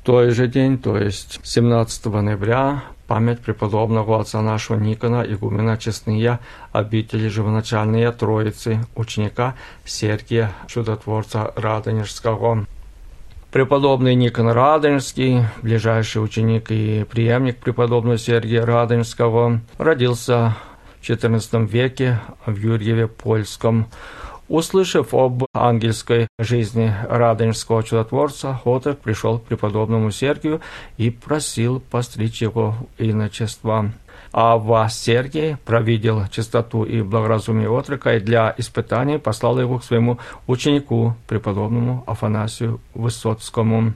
той же день, то есть 17 ноября, память преподобного отца нашего Никона, игумена Честные, обители Живоначальные Троицы, ученика Сергия Чудотворца Радонежского. Преподобный Никон Радонежский, ближайший ученик и преемник преподобного Сергия Радонежского, родился в XIV веке в Юрьеве Польском. Услышав об ангельской жизни Радонежского чудотворца, отрок пришел к преподобному Сергию и просил постричь его в иночество. Авва Сергий провидел чистоту и благоразумие отрока и для испытания послал его к своему ученику, преподобному Афанасию Высоцкому.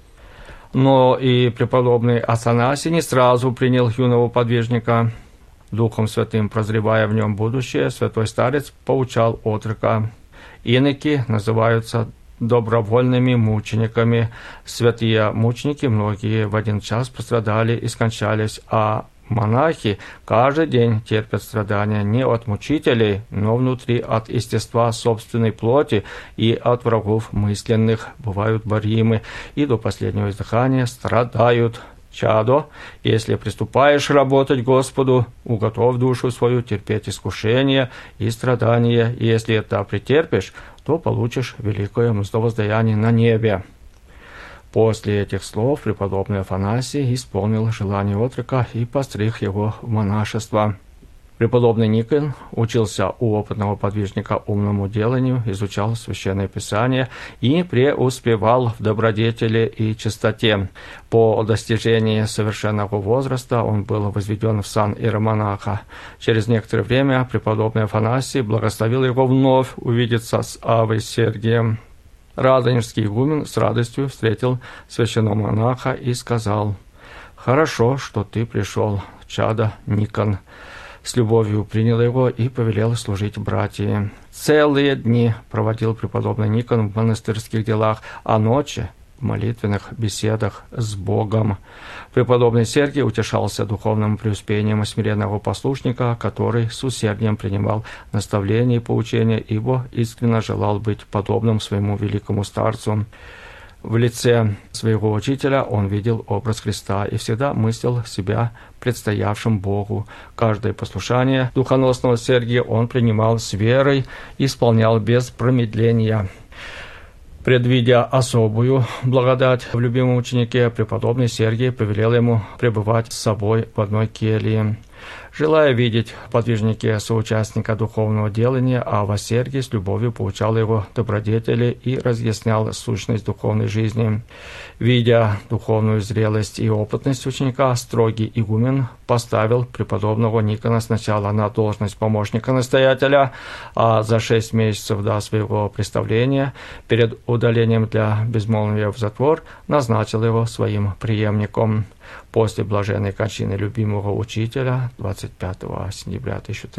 Но и преподобный Афанасий не сразу принял юного подвижника. Духом Святым, прозревая в нем будущее, святой старец поучал отрока. Иноки называются добровольными мучениками. Святые мученики, многие в один час пострадали и скончались, а монахи каждый день терпят страдания не от мучителей, но внутри от естества собственной плоти и от врагов мысленных, бывают боримы и до последнего издыхания страдают. Чадо, если приступаешь работать Господу, уготовь душу свою терпеть искушения и страдания, и если это претерпишь, то получишь великое мздовоздаяние на небе. После этих слов преподобный Афанасий исполнил желание отрока и постриг его в монашество. Преподобный Никон учился у опытного подвижника умному деланию, изучал Священное Писание и преуспевал в добродетели и чистоте. По достижении совершенного возраста он был возведен в сан иеромонаха. Через некоторое время преподобный Афанасий благословил его вновь увидеться с Аввой Сергием. Радонежский игумен с радостью встретил священного монаха и сказал: «Хорошо, что ты пришел, чадо Никон». С любовью принял его и повелел служить братьям. Целые дни проводил преподобный Никон в монастырских делах, а ночи в молитвенных беседах с Богом. Преподобный Сергий утешался духовным преуспением смиренного послушника, который с усердием принимал наставления и поучения, ибо искренне желал быть подобным своему великому старцу. В лице своего учителя он видел образ Христа и всегда мыслил себя предстоявшим Богу. Каждое послушание духоносного Сергия он принимал с верой и исполнял без промедления. Предвидя особую благодать в любимом ученике, преподобный Сергий повелел ему пребывать с собой в одной келье. Желая видеть в подвижнике соучастника духовного делания, Авва Сергий с любовью поучал его добродетели и разъяснял сущность духовной жизни. Видя духовную зрелость и опытность ученика, строгий игумен поставил преподобного Никона сначала на должность помощника настоятеля, а за 6 месяцев до своего представления, перед удалением для безмолвия в затвор, назначил его своим преемником. После блаженной кончины любимого учителя 25 сентября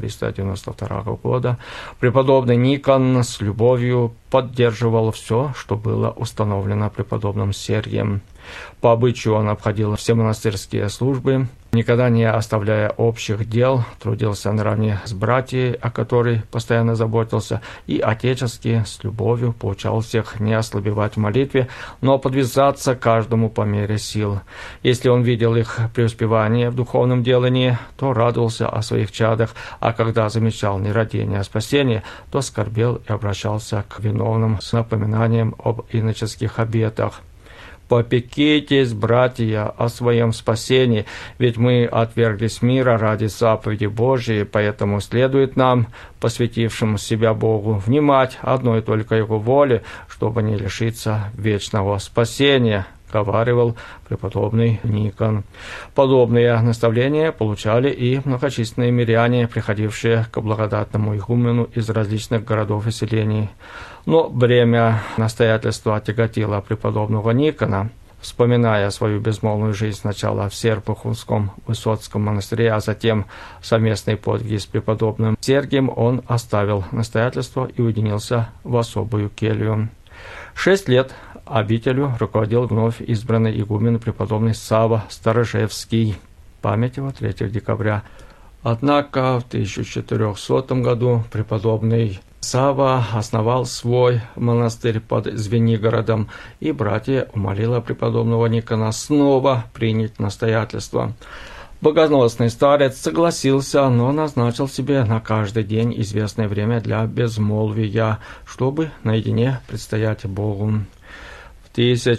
1392 года преподобный Никон с любовью поддерживал все, что было установлено преподобным Сергием. По обычаю он обходил все монастырские службы, никогда не оставляя общих дел, трудился наравне с братьями, о которых постоянно заботился, и отечески с любовью поучал всех не ослабевать в молитве, но подвязаться каждому по мере сил. Если он видел их преуспевание в духовном делании, то радовался о своих чадах, а когда замечал нерадение, а спасение, то скорбел и обращался к виновным с напоминанием об иноческих обетах. «Попекитесь, братья, о своем спасении, ведь мы отверглись мира ради заповеди Божией, поэтому следует нам, посвятившим себя Богу, внимать одной только Его воле, чтобы не лишиться вечного спасения», — говаривал преподобный Никон. Подобные наставления получали и многочисленные миряне, приходившие к благодатному игумену из различных городов и селений. Но бремя настоятельства тяготило преподобного Никона. Вспоминая свою безмолвную жизнь сначала в Серпуховском Высоцком монастыре, а затем совместные подвиги с преподобным Сергием, он оставил настоятельство и уединился в особую келью. 6 лет обителью руководил вновь избранный игумен преподобный Савва Сторожевский. Память его 3 декабря. Однако в 1400 году преподобный Савва основал свой монастырь под Звенигородом, и братья умолили преподобного Никона снова принять настоятельство. Богоносный старец согласился, но назначил себе на каждый день известное время для безмолвия, чтобы наедине предстоять Богу. В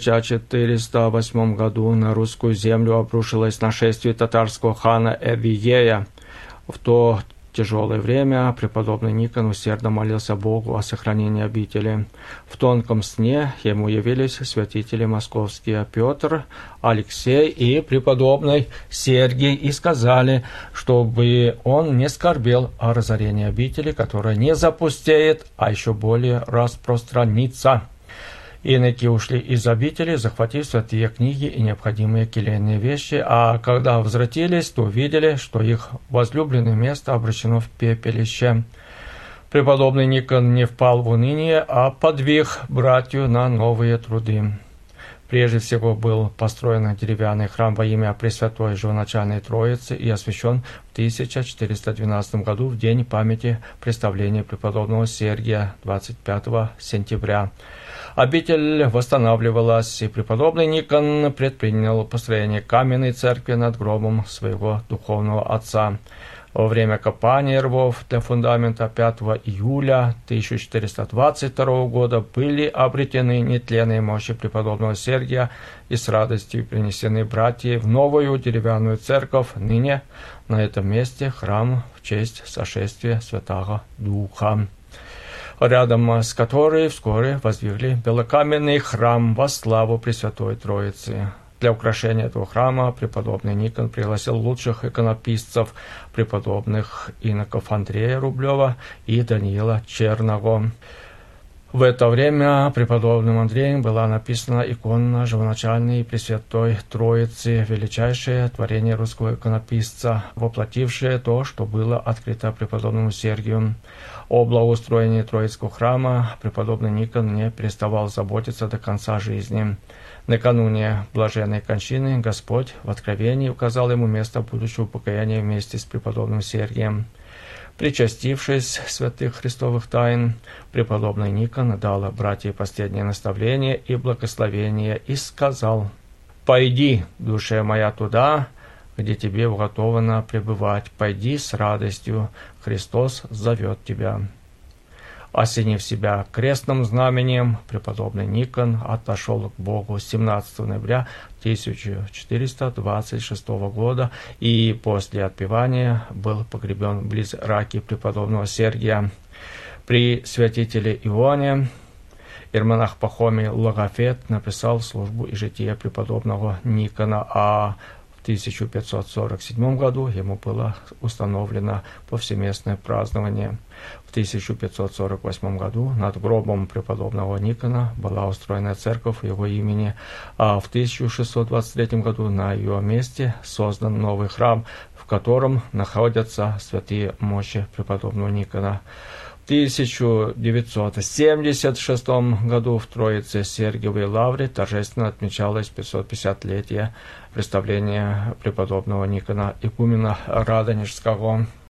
1408 году на русскую землю обрушилось нашествие татарского хана Эвиея. В то тяжелое время преподобный Никон усердно молился Богу о сохранении обители. В тонком сне ему явились святители московские Петр, Алексей и преподобный Сергий и сказали, чтобы он не скорбел о разорении обители, которая не запустеет, а еще более распространится. Иноки ушли из обители, захватив святые книги и необходимые келейные вещи, а когда возвратились, то увидели, что их возлюбленное место обращено в пепелище. Преподобный Никон не впал в уныние, а подвиг братью на новые труды. Прежде всего был построен деревянный храм во имя Пресвятой Живоначальной Троицы и освящен в 1412 году в день памяти представления преподобного Сергия 25 сентября. Обитель восстанавливалась, и преподобный Никон предпринял построение каменной церкви над гробом своего духовного отца. Во время копания рвов для фундамента 5 июля 1422 года были обретены нетленные мощи преподобного Сергия и с радостью принесены братья в новую деревянную церковь. Ныне на этом месте храм в честь сошествия Святого Духа, рядом с которой вскоре воздвигли белокаменный храм во славу Пресвятой Троицы. Для украшения этого храма преподобный Никон пригласил лучших иконописцев, преподобных иноков Андрея Рублева и Даниила Черного. В это время преподобным Андреем была написана икона Живоначальной и Пресвятой Троицы, величайшее творение русского иконописца, воплотившее то, что было открыто преподобному Сергию. О благоустроении Троицкого храма преподобный Никон не переставал заботиться до конца жизни. Накануне блаженной кончины Господь в откровении указал ему место будущего упокоения вместе с преподобным Сергием. Причастившись святых христовых тайн, преподобный Никон дал братьям последнее наставление и благословение и сказал: «Пойди, душа моя, туда, где тебе уготовано пребывать, пойди с радостью, Христос зовет тебя». Осенив себя крестным знаменем, преподобный Никон отошел к Богу 17 ноября 1426 года и после отпевания был погребен близ раки преподобного Сергия. При святителе Ионе иеромонах Пахомий Логофет написал службу и житие преподобного Никона, а в 1547 году ему было установлено повсеместное празднование. В 1548 году над гробом преподобного Никона была устроена церковь его имени, а в 1623 году на ее месте создан новый храм, в котором находятся святые мощи преподобного Никона. В 1976 году в Троице Сергиевой лавре торжественно отмечалось 550-летие представления преподобного Никона игумена Радонежского.